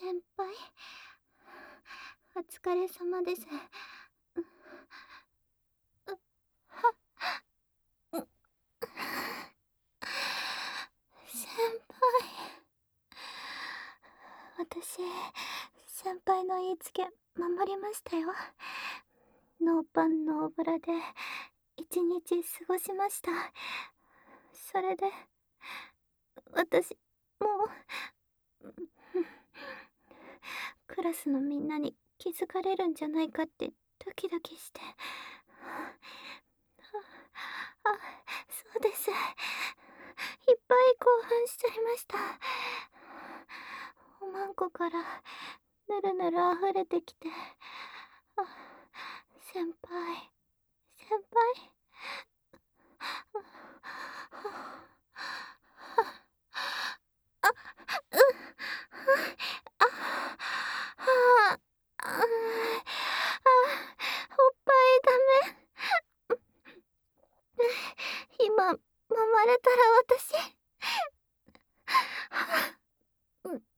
先輩、お疲れ様です。先輩、私、先輩の言いつけ守りましたよ。ノーパンノーブラで一日過ごしました。それで、私、もう、クラスのみんなに気づかれるんじゃないかってドキドキして。そうです。いっぱい興奮しちゃいました。おまんこからぬるぬる溢れてきて。先輩、先輩。あ、うん、あ、はあ、おっぱいダメ。今、揉まれたら私、うん、うん、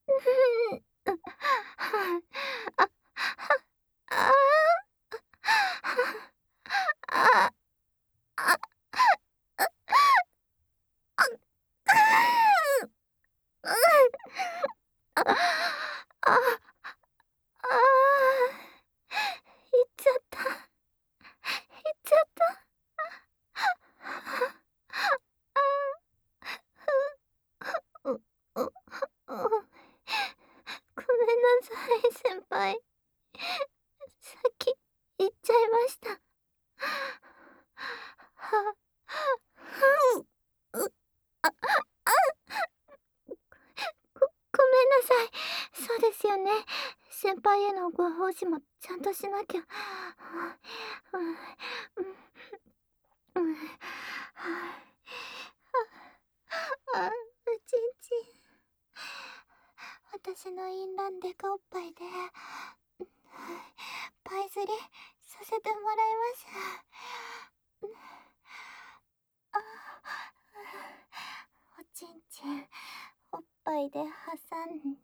あ、あ、あ、あ、あ、あ、行っちゃった。行っちゃった。う、う、ごめんなさい、先輩。さっき言っちゃいました。は、う、あ、ごめんなさい。そうですよね。先輩へのご奉仕もちゃんとしなきゃ。うん、うん、うん、あ、ちんちん。私の淫乱デカおっぱいで、パイ釣りさせてもらいます。あ、おちんちん、おっぱいで挟んで。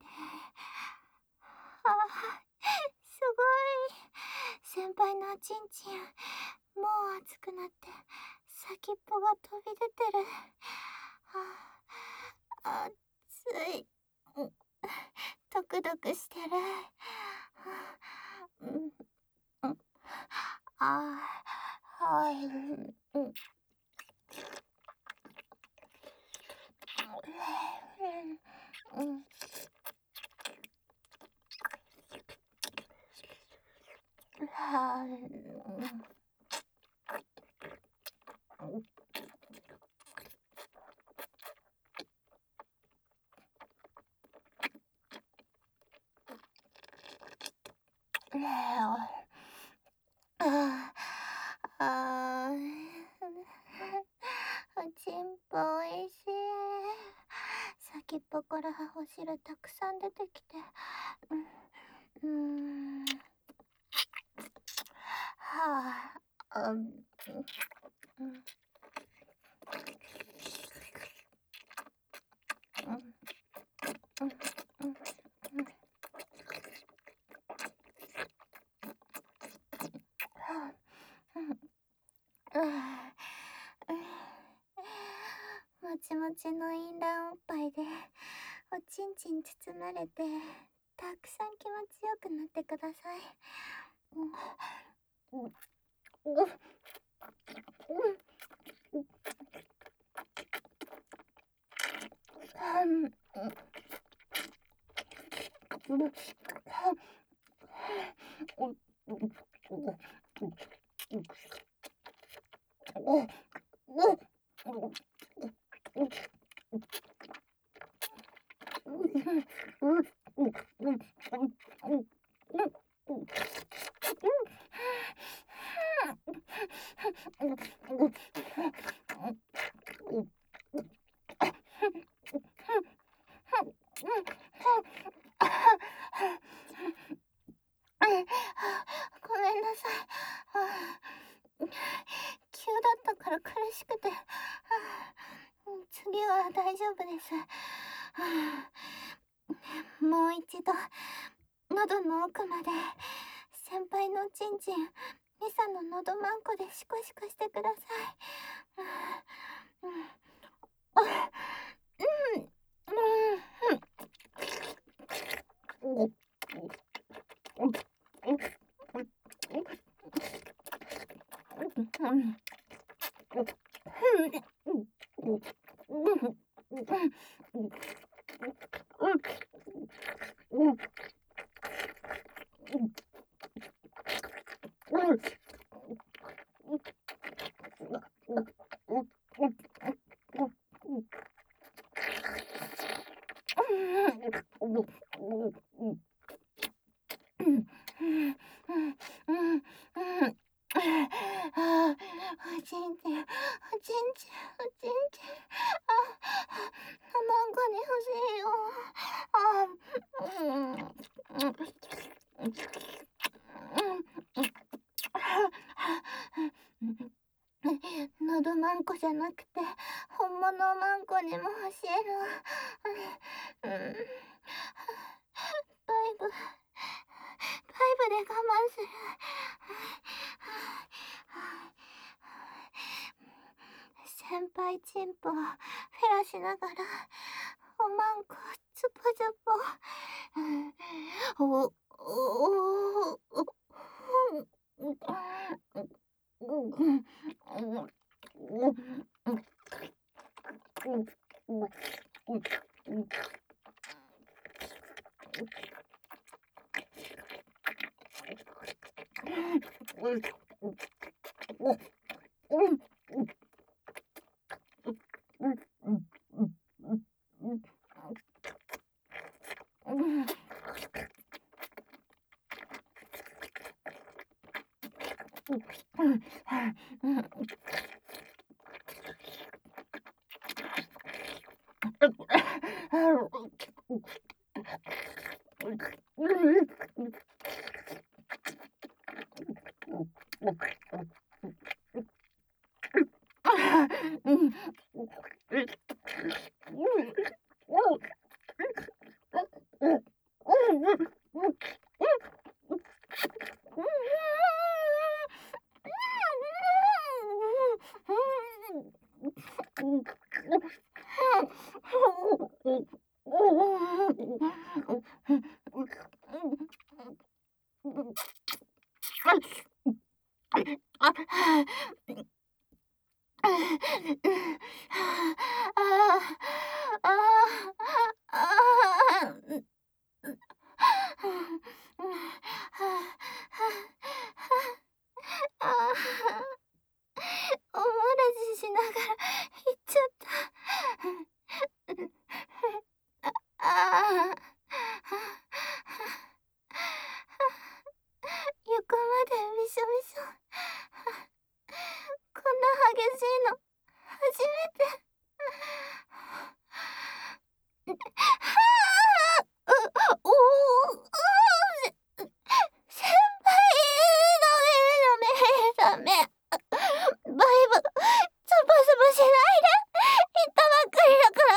すごい。先輩のおちんちん、もう熱くなって、先っぽが飛び出てる。熱い。ドクドクしてる。うん、うん、はい、うん。うん。はあ、あ、おちんぽおいしい。先っぽからお汁たくさん出てきて。うん。はあ、うん。もちもちのインランおっぱいでおちんちん包まれてたくさん気持ちよくなってください。うん、うん、うん、ごめんなさい。急だったから苦しくて。次は大丈夫です。 もう一度喉の奥まで先輩のちんちんミサの喉マンコでシコシコしてください。うん、おちんちん、おちんちん、おちんちん、なんかに欲しいよ。喉マンコじゃなくて本物マンコにも欲しいの。バイブで我慢する。先輩チンポをフェラしながらおまんこツポツポ。おおおおもらししながら言っちゃった。床までびしょびしょ。こんな激しいの初めて。おお先輩、ダメダメダメ。バイブ、スパスパしないで。言ったばっかりだから。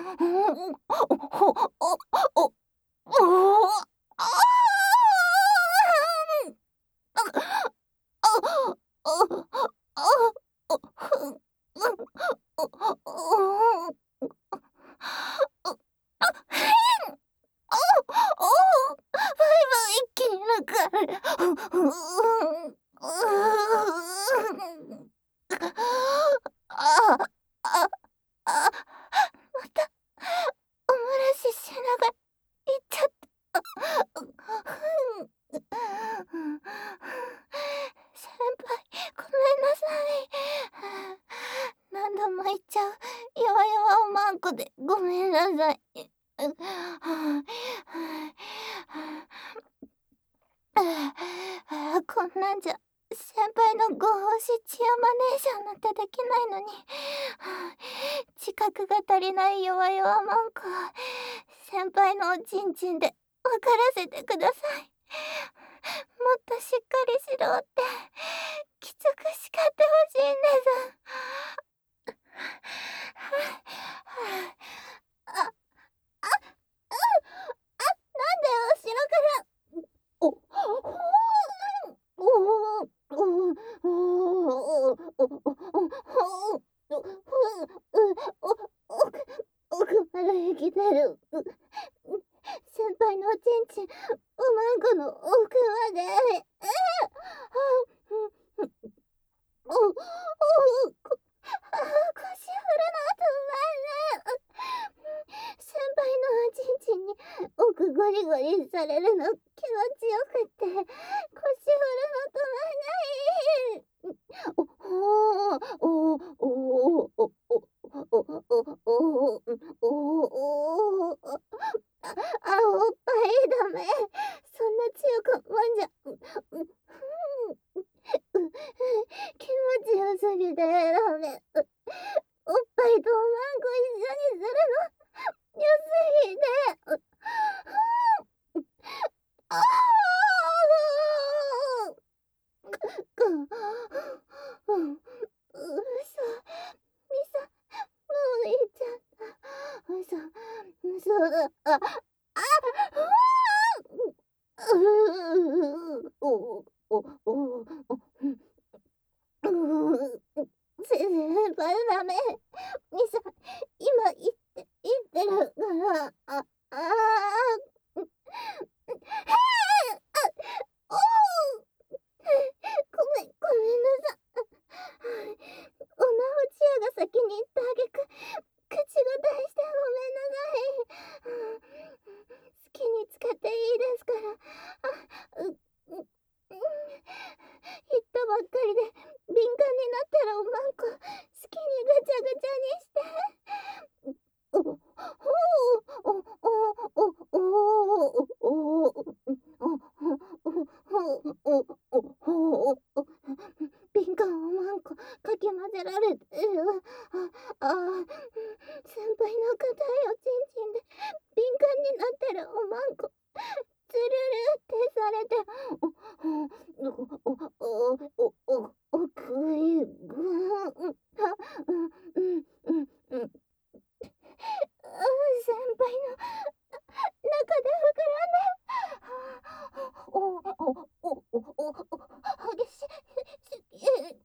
バイブ一気に抜かれ。またおもらししながら言っちゃった。先輩、ごめんなさい。何度も言っちゃう弱々おまんこでごめんなさい。こんなんじゃ先輩のご奉仕チアマネーションなんてできないのに。自覚が足りない弱々マンコは先輩のおちんちんで分からせてください。もっとしっかりしろってきつく叱ってほしいんです。 める。先輩のおちんちん、おまんこの奥まで。お、お、こ、腰振るの止まる。先輩のおちんちんに奥ゴリゴリされるの気持ちよくって、腰振るの止まらない。お、お、お、お、お、お、おっぱいダメ。そんな強くもんじゃ。気持ちよすぎてダメ。おっぱいとおまんこ一緒にするのよすぎて。ああ。うそ、ミサ、もういっちゃった。嘘だ。先輩ダメ。ミサ、今言ってるから。おう。ごめんなさい。おなおちやが先に言ったあげく、口答えしてごめんなさい。好きに使っていいですから。言ったばっかりで敏感になったらおまんこ好きにぐちゃぐちゃにして。おおおおおおおお敏感おまんこかき混ぜられてる。先輩の硬いおちんちんで敏感になってるおまんこつるるってされて、おくいぐん、先輩の中で膨らんで、激しい、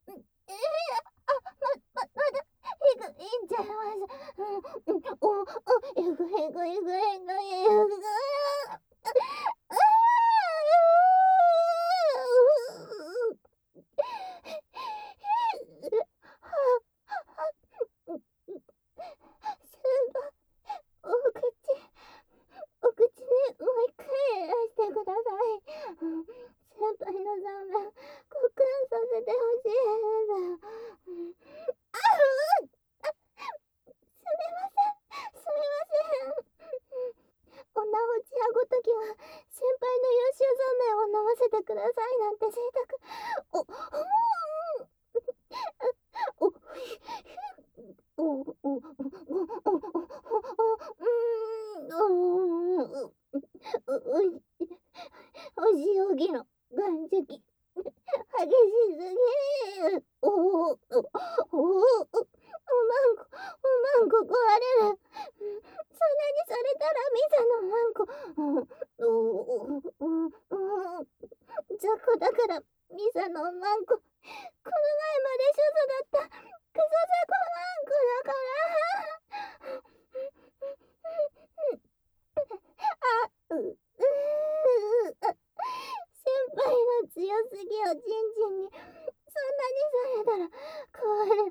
まだ、いいんちゃいます。えぐえぐえぐえぐえぐ。お口にもう一回いらしてください。先輩の残面、告白させてほしいです。すみません。おなおちあごときは、先輩の優秀残面を飲ませてくださいなんて贅沢。おしおぎの眼石激しすぎる。おまんこ壊れる。そんなにされたらミサのまんこ雑魚だからミサのまんここの前まで処女だったクソ雑魚まんこだから先輩の強すぎをちんちんにそんなにされたら壊れ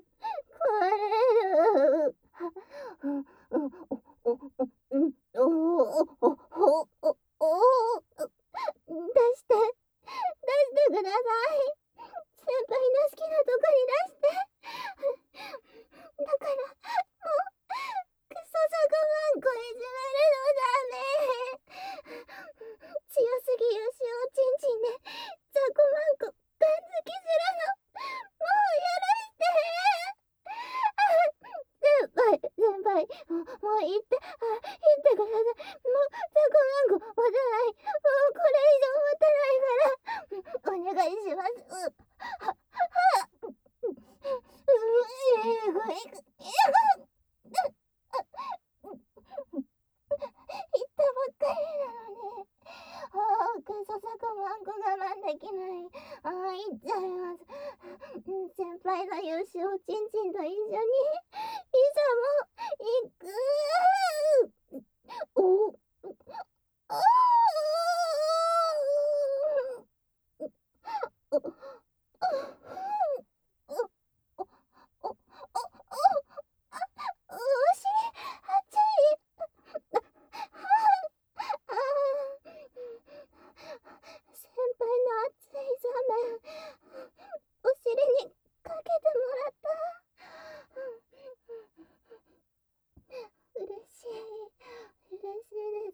る。出してください。先輩の好きなとこに出して。だからもうクソザコマンコいじめるのダメ。強すぎるしおちんちんでザコマンコガン付きするのもう許して。先輩もう言ってください。もうザコマンコ持たない。もうこれ以上持たないからお願いします。言ったばっかりなのに。クソザコマンコ我慢できない。言っちゃいます。先輩の優秀おちんちんと一緒にいざも行く。 お、あお尻、熱い。先輩の熱い座面、お尻にかけてもらった。嬉しい、嬉しいです。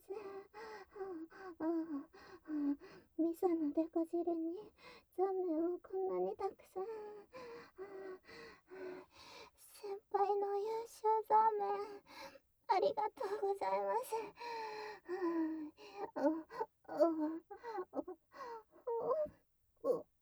ミサのデコ汁に座面をこんなにたくさん。先輩の優秀座面、ありがとうございます。おおおおお